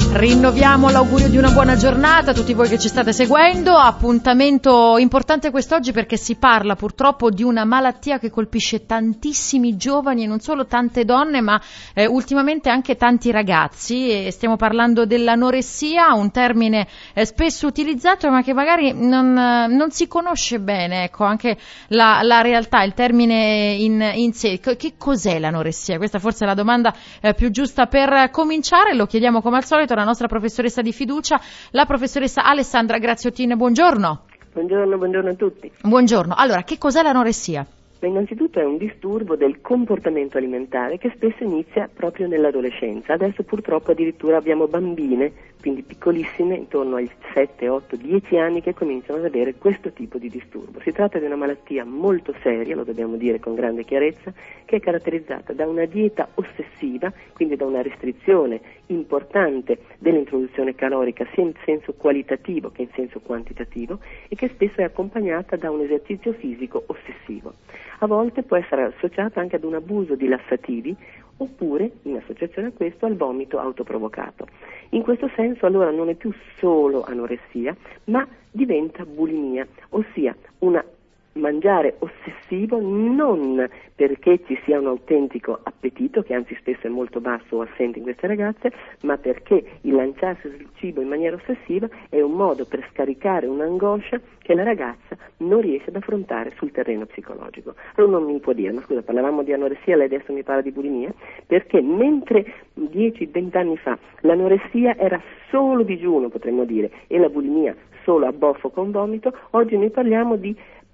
Rinnoviamo l'augurio di una buona giornata a tutti voi che ci state seguendo. Appuntamento importante quest'oggi perché si parla purtroppo di una malattia che colpisce tantissimi giovani e non solo tante donne, ma ultimamente anche tanti ragazzi. E stiamo parlando dell'anoressia, un termine spesso utilizzato ma che magari non si conosce bene, ecco, anche la realtà, il termine in sé. Che cos'è l'anoressia? Questa forse è la domanda più giusta per cominciare. Lo chiediamo come al solito alla nostra professoressa di fiducia, la professoressa Alessandra Graziotin. Buongiorno. Buongiorno a tutti. Buongiorno. Allora, che cos'è l'anoressia? Innanzitutto è un disturbo del comportamento alimentare che spesso inizia proprio nell'adolescenza. Adesso purtroppo addirittura abbiamo bambine, quindi piccolissime, intorno ai 7, 8, 10 anni, che cominciano ad avere questo tipo di disturbo. Si tratta di una malattia molto seria, lo dobbiamo dire con grande chiarezza, che è caratterizzata da una dieta ossessiva, quindi da una restrizione importante dell'introduzione calorica sia in senso qualitativo che in senso quantitativo, e che spesso è accompagnata da un esercizio fisico ossessivo. A volte può essere associata anche ad un abuso di lassativi oppure, in associazione a questo, al vomito autoprovocato. In questo senso allora non è più solo anoressia, ma diventa bulimia, ossia una mangiare ossessivo non perché ci sia un autentico appetito, che anzi spesso è molto basso o assente in queste ragazze, ma perché il lanciarsi sul cibo in maniera ossessiva è un modo per scaricare un'angoscia che la ragazza non riesce ad affrontare sul terreno psicologico. Allora non mi può dire, ma scusa, parlavamo di anoressia, lei adesso mi parla di bulimia? Perché mentre 10-20 anni fa l'anoressia era solo digiuno, potremmo dire, e la bulimia solo abboffo con vomito, oggi noi parliamo di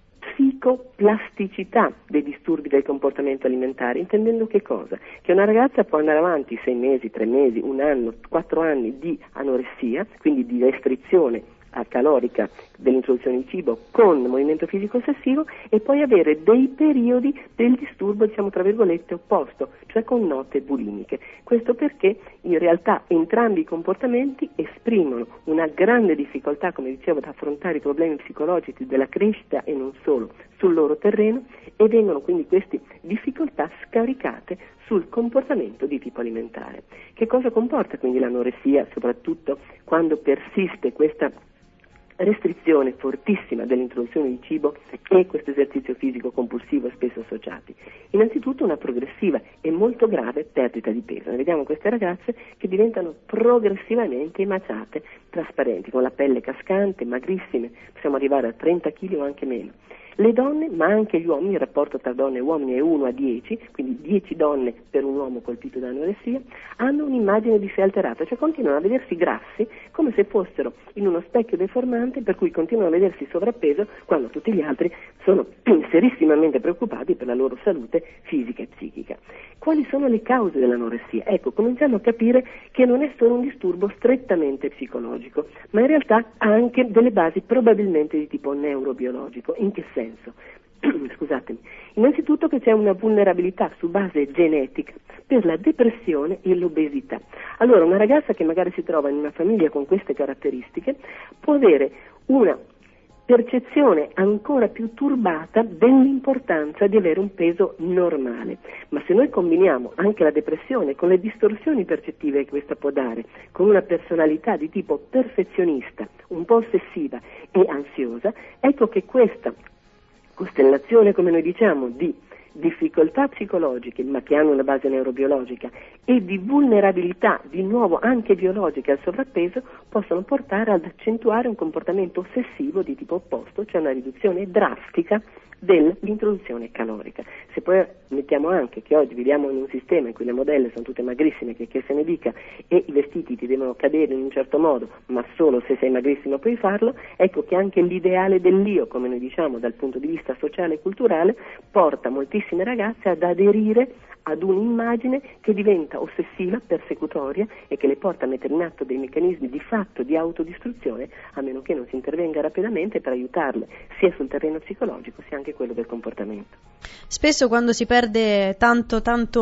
psicoplasticità dei disturbi del comportamento alimentare, intendendo che cosa? Che una ragazza può andare avanti 6 mesi, 3 mesi, 1 anno, 4 anni di anoressia, quindi di restrizione calorica dell'introduzione di cibo con movimento fisico ossessivo, e poi avere dei periodi del disturbo, diciamo tra virgolette, opposto, cioè con note bulimiche. Questo perché in realtà entrambi i comportamenti esprimono una grande difficoltà, come dicevo, ad affrontare i problemi psicologici della crescita e non solo sul loro terreno, e vengono quindi queste difficoltà scaricate sul comportamento di tipo alimentare. Che cosa comporta quindi l'anoressia, soprattutto quando persiste questa restrizione fortissima dell'introduzione di cibo e questo esercizio fisico compulsivo spesso associati? Innanzitutto una progressiva e molto grave perdita di peso. Ne vediamo queste ragazze che diventano progressivamente emaciate, trasparenti, con la pelle cascante, magrissime, possiamo arrivare a 30 kg o anche meno. Le donne, ma anche gli uomini, il rapporto tra donne e uomini è 1 a 10, quindi 10 donne per un uomo colpito da anoressia, hanno un'immagine di sé alterata, cioè continuano a vedersi grassi come se fossero in uno specchio deformante, per cui continuano a vedersi sovrappeso quando tutti gli altri sono serissimamente preoccupati per la loro salute fisica e psichica. Quali sono le cause dell'anoressia? Ecco, cominciamo a capire che non è solo un disturbo strettamente psicologico, ma in realtà ha anche delle basi probabilmente di tipo neurobiologico. In che senso? Scusatemi. Innanzitutto che c'è una vulnerabilità su base genetica per la depressione e l'obesità. Allora una ragazza che magari si trova in una famiglia con queste caratteristiche può avere una percezione ancora più turbata dell'importanza di avere un peso normale. Ma se noi combiniamo anche la depressione con le distorsioni percettive che questa può dare, con una personalità di tipo perfezionista, un po' ossessiva e ansiosa, ecco che questa costellazione, come noi diciamo, di difficoltà psicologiche, ma che hanno una base neurobiologica, e di vulnerabilità, di nuovo anche biologica al sovrappeso, possono portare ad accentuare un comportamento ossessivo di tipo opposto, cioè una riduzione drastica dell'introduzione calorica. Se poi mettiamo anche che oggi viviamo in un sistema in cui le modelle sono tutte magrissime, che se ne dica, e i vestiti ti devono cadere in un certo modo, ma solo se sei magrissimo puoi farlo, ecco che anche l'ideale dell'io, come noi diciamo dal punto di vista sociale e culturale, porta moltissime ragazze ad aderire ad un'immagine che diventa ossessiva, persecutoria, e che le porta a mettere in atto dei meccanismi di fatto di autodistruzione, a meno che non si intervenga rapidamente per aiutarle sia sul terreno psicologico sia anche quello del comportamento. Spesso quando si perde tanto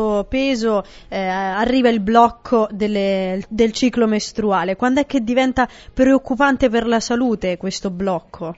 peso arriva il blocco del ciclo mestruale. Quando è che diventa preoccupante per la salute questo blocco?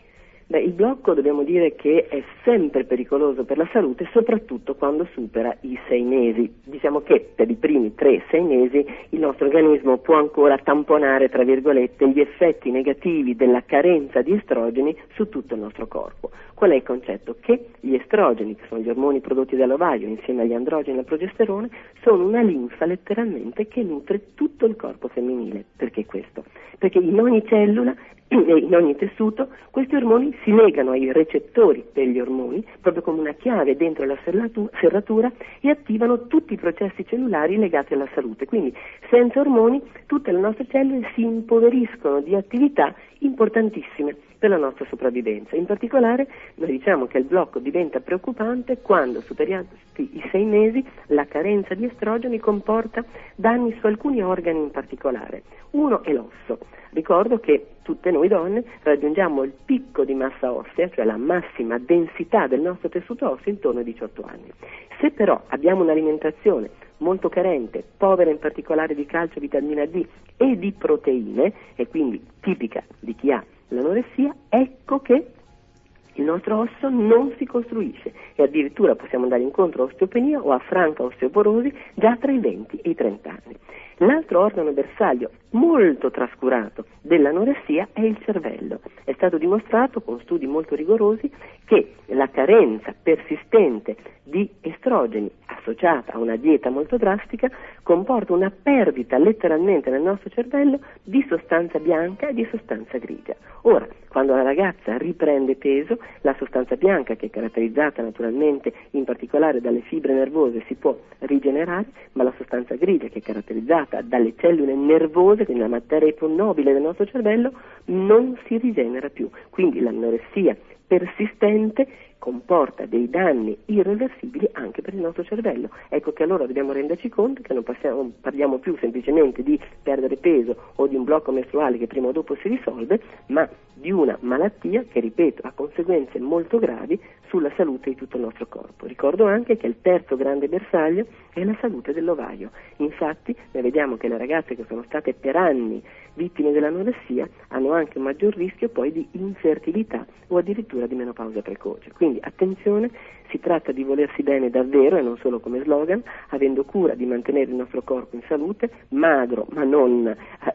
Il blocco dobbiamo dire che è sempre pericoloso per la salute, soprattutto quando supera i 6 mesi. Diciamo che per i primi 3-6 mesi il nostro organismo può ancora tamponare, tra virgolette, gli effetti negativi della carenza di estrogeni su tutto il nostro corpo. Qual è il concetto? Che gli estrogeni, che sono gli ormoni prodotti dall'ovaio insieme agli androgeni e al progesterone, sono una linfa letteralmente che nutre tutto il corpo femminile. Perché questo? Perché in ogni cellula e in ogni tessuto questi ormoni si legano ai recettori degli ormoni, proprio come una chiave dentro la serratura, e attivano tutti i processi cellulari legati alla salute. Quindi senza ormoni tutte le nostre cellule si impoveriscono di attività importantissime per la nostra sopravvivenza. In particolare noi diciamo che il blocco diventa preoccupante quando, superati i 6 mesi, la carenza di estrogeni comporta danni su alcuni organi in particolare. Uno è l'osso. Ricordo che tutte noi donne raggiungiamo il picco di massa ossea, cioè la massima densità del nostro tessuto osseo intorno ai 18 anni. Se però abbiamo un'alimentazione molto carente, povera in particolare di calcio, vitamina D e di proteine, e quindi tipica di chi ha l'anoressia, ecco che il nostro osso non si costruisce e addirittura possiamo andare incontro a osteopenia o a franca osteoporosi già tra i 20 e i 30 anni. L'altro organo bersaglio molto trascurato dell'anoressia è il cervello. È stato dimostrato con studi molto rigorosi che la carenza persistente di estrogeni associata a una dieta molto drastica comporta una perdita letteralmente nel nostro cervello di sostanza bianca e di sostanza grigia. Ora, quando la ragazza riprende peso, la sostanza bianca, che è caratterizzata naturalmente in particolare dalle fibre nervose, si può rigenerare, ma la sostanza grigia, che è caratterizzata dalle cellule nervose, quindi la materia più nobile del nostro cervello, non si rigenera più. Quindi l'anoressia persistente comporta dei danni irreversibili anche per il nostro cervello. Ecco che allora dobbiamo renderci conto che non parliamo più semplicemente di perdere peso o di un blocco mestruale che prima o dopo si risolve, ma di una malattia che, ripeto, ha conseguenze molto gravi sulla salute di tutto il nostro corpo. Ricordo anche che il terzo grande bersaglio è la salute dell'ovaio. Infatti noi vediamo che le ragazze che sono state per anni vittime dell'anoressia hanno anche un maggior rischio poi di infertilità o addirittura di menopausa precoce. Quindi attenzione, si tratta di volersi bene davvero e non solo come slogan, avendo cura di mantenere il nostro corpo in salute, magro ma non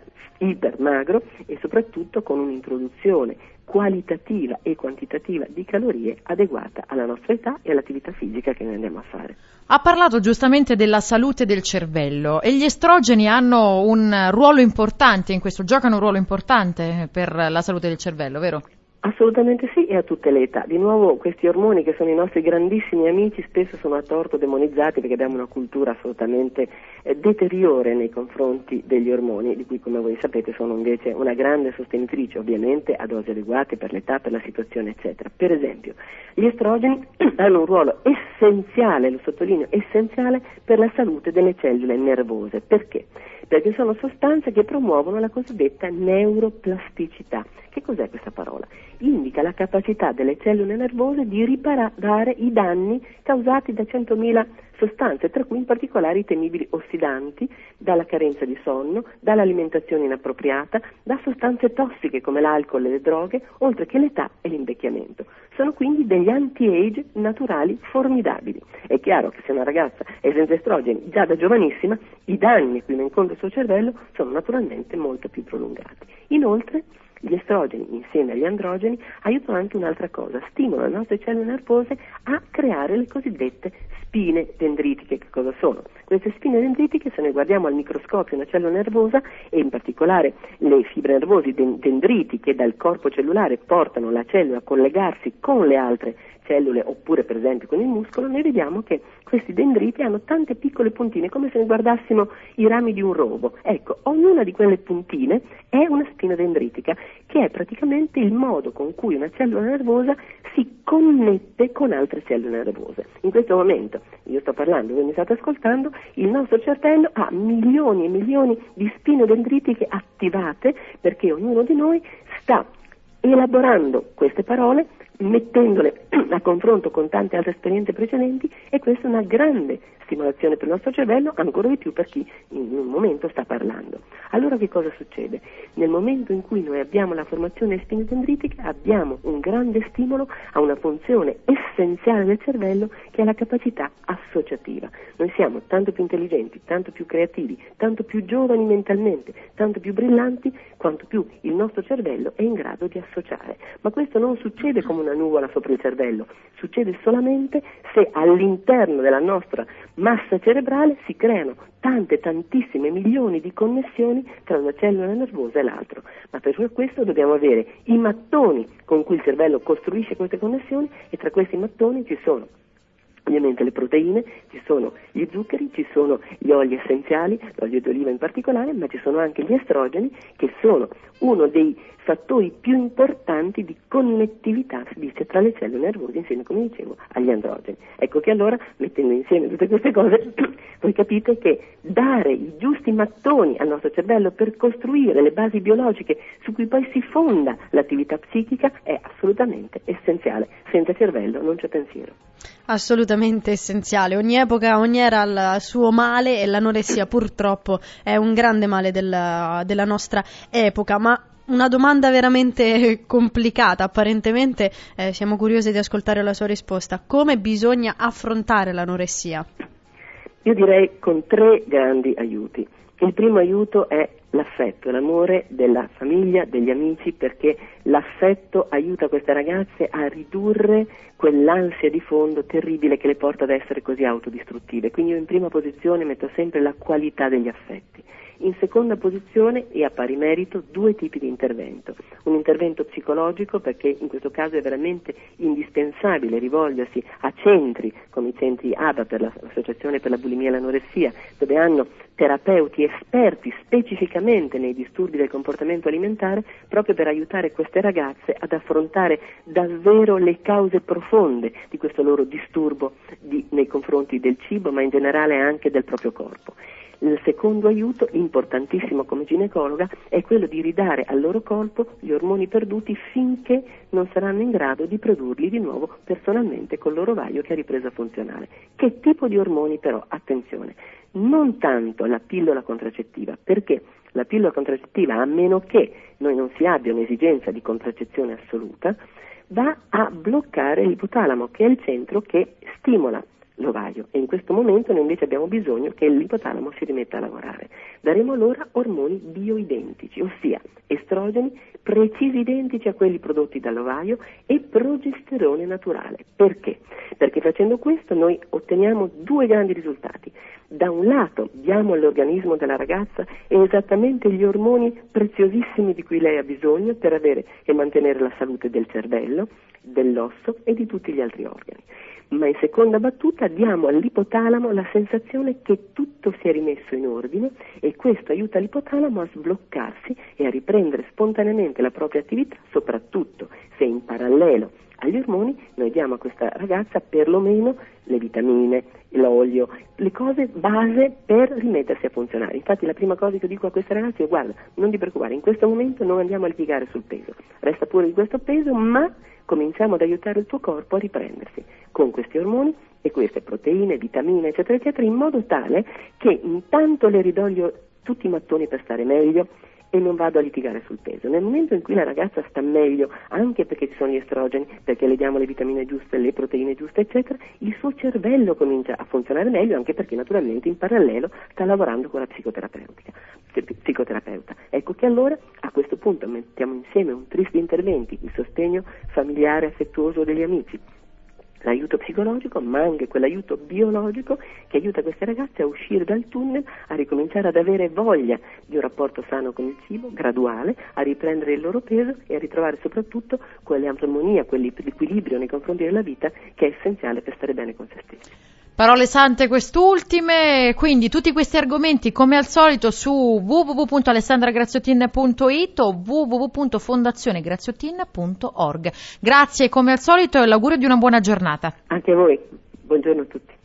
ipermagro, e soprattutto con un'introduzione qualitativa e quantitativa di calorie adeguata alla nostra età e all'attività fisica che noi andiamo a fare. Ha parlato giustamente della salute del cervello e gli estrogeni hanno un ruolo importante in questo, giocano un ruolo importante per la salute del cervello, vero? Assolutamente sì, e a tutte le età. Di nuovo questi ormoni, che sono i nostri grandissimi amici, spesso sono a torto demonizzati perché abbiamo una cultura assolutamente deteriore nei confronti degli ormoni, di cui, come voi sapete, sono invece una grande sostenitrice, ovviamente a dosi adeguate per l'età, per la situazione, eccetera. Per esempio, gli estrogeni hanno un ruolo essenziale, lo sottolineo, essenziale per la salute delle cellule nervose. Perché? Perché sono sostanze che promuovono la cosiddetta neuroplasticità. Che cos'è questa parola? Indica la capacità delle cellule nervose di riparare i danni causati da 100.000 sostanze, tra cui in particolare i temibili ossidanti, dalla carenza di sonno, dall'alimentazione inappropriata, da sostanze tossiche come l'alcol e le droghe, oltre che l'età e l'invecchiamento. Sono quindi degli anti-age naturali formidabili. È chiaro che se una ragazza è senza estrogeni già da giovanissima, i danni a cui ne incontra il suo cervello sono naturalmente molto più prolungati. Inoltre, gli estrogeni insieme agli androgeni aiutano anche un'altra cosa, stimolano le nostre cellule nervose a creare le cosiddette spine dendritiche. Che cosa sono? Queste spine dendritiche, se noi guardiamo al microscopio una cellula nervosa, e in particolare le fibre nervose dendriti che dal corpo cellulare portano la cellula a collegarsi con le altre cellule, oppure per esempio con il muscolo, noi vediamo che questi dendriti hanno tante piccole puntine, come se ne guardassimo i rami di un rovo. Ecco, ognuna di quelle puntine è una spina dendritica, che è praticamente il modo con cui una cellula nervosa si connette con altre cellule nervose. In questo momento, io sto parlando, voi mi state ascoltando, il nostro cervello ha milioni e milioni di spine dendritiche attivate, perché ognuno di noi sta elaborando queste parole mettendole a confronto con tante altre esperienze precedenti, e questa è una grande stimolazione per il nostro cervello, ancora di più per chi in un momento sta parlando. Allora che cosa succede? Nel momento in cui noi abbiamo la formazione spinotendritica abbiamo un grande stimolo a una funzione essenziale del cervello, che è la capacità associativa. Noi siamo tanto più intelligenti, tanto più creativi, tanto più giovani mentalmente, tanto più brillanti, quanto più il nostro cervello è in grado di associare. Ma questo non succede come una nuvola sopra il cervello, succede solamente se all'interno della nostra massa cerebrale si creano tantissime milioni di connessioni tra una cellula nervosa e l'altro. Ma per questo dobbiamo avere i mattoni con cui il cervello costruisce queste connessioni, e tra questi mattoni ci sono ovviamente le proteine, ci sono gli zuccheri, ci sono gli oli essenziali, l'olio di oliva in particolare, ma ci sono anche gli estrogeni, che sono uno dei fattori più importanti di connettività, si dice, tra le cellule nervose, insieme, come dicevo, agli androgeni. Ecco che allora, mettendo insieme tutte queste cose, voi capite che dare i giusti mattoni al nostro cervello per costruire le basi biologiche su cui poi si fonda l'attività psichica è assolutamente essenziale. Senza cervello non c'è pensiero. Assolutamente essenziale. Ogni epoca, ogni era ha il suo male, e l'anoressia purtroppo è un grande male della nostra epoca. Ma una domanda veramente complicata, apparentemente siamo curiosi di ascoltare la sua risposta. Come bisogna affrontare l'anoressia? Io direi con 3 grandi aiuti. Il primo aiuto è l'affetto, l'amore della famiglia, degli amici, perché l'affetto aiuta queste ragazze a ridurre quell'ansia di fondo terribile che le porta ad essere così autodistruttive. Quindi io in prima posizione metto sempre la qualità degli affetti. In seconda posizione, e a pari merito, 2 tipi di intervento. Un intervento psicologico, perché in questo caso è veramente indispensabile rivolgersi a centri come i centri ABA, per l'Associazione per la Bulimia e l'Anoressia, dove hanno terapeuti esperti specificamente nei disturbi del comportamento alimentare, proprio per aiutare queste ragazze ad affrontare davvero le cause profonde di questo loro disturbo nei confronti del cibo, ma in generale anche del proprio corpo. Il secondo aiuto, importantissimo come ginecologa, è quello di ridare al loro corpo gli ormoni perduti finché non saranno in grado di produrli di nuovo personalmente col loro ovaio che ha ripreso a funzionare. Che tipo di ormoni però? Attenzione, non tanto la pillola contraccettiva, perché la pillola contraccettiva, a meno che noi non si abbia un'esigenza di contraccezione assoluta, va a bloccare l'ipotalamo, che è il centro che stimola l'ovaio, e in questo momento noi invece abbiamo bisogno che l'ipotalamo si rimetta a lavorare. Daremo allora ormoni bioidentici, ossia estrogeni precisi identici a quelli prodotti dall'ovaio e progesterone naturale. Perché? Perché facendo questo noi otteniamo 2 grandi risultati. Da un lato diamo all'organismo della ragazza esattamente gli ormoni preziosissimi di cui lei ha bisogno per avere e mantenere la salute del cervello, dell'osso e di tutti gli altri organi. Ma in seconda battuta diamo all'ipotalamo la sensazione che tutto si è rimesso in ordine, e questo aiuta l'ipotalamo a sbloccarsi e a riprendere spontaneamente la propria attività, soprattutto se in parallelo agli ormoni noi diamo a questa ragazza perlomeno le vitamine, l'olio, le cose base per rimettersi a funzionare. Infatti la prima cosa che dico a queste ragazze è: guarda, non ti preoccupare, in questo momento non andiamo a litigare sul peso, resta pure di questo peso, ma cominciamo ad aiutare il tuo corpo a riprendersi con questi ormoni e queste proteine, vitamine, eccetera, eccetera, in modo tale che intanto le ridò tutti i mattoni per stare meglio e non vado a litigare sul peso. Nel momento in cui la ragazza sta meglio, anche perché ci sono gli estrogeni, perché le diamo le vitamine giuste, le proteine giuste, eccetera, il suo cervello comincia a funzionare meglio, anche perché naturalmente in parallelo sta lavorando con la psicoterapeuta. Ecco che allora a questo punto mettiamo insieme un tris di interventi: il sostegno familiare affettuoso degli amici, l'aiuto psicologico, ma anche quell'aiuto biologico che aiuta queste ragazze a uscire dal tunnel, a ricominciare ad avere voglia di un rapporto sano con il cibo, graduale, a riprendere il loro peso e a ritrovare soprattutto quell'armonia, quell'equilibrio nei confronti della vita che è essenziale per stare bene con se stessi. Parole sante quest'ultime, quindi tutti questi argomenti come al solito su www.alessandragraziottin.it o www.fondazionegraziotin.org. Grazie come al solito e l'augurio di una buona giornata. Anche a voi, buongiorno a tutti.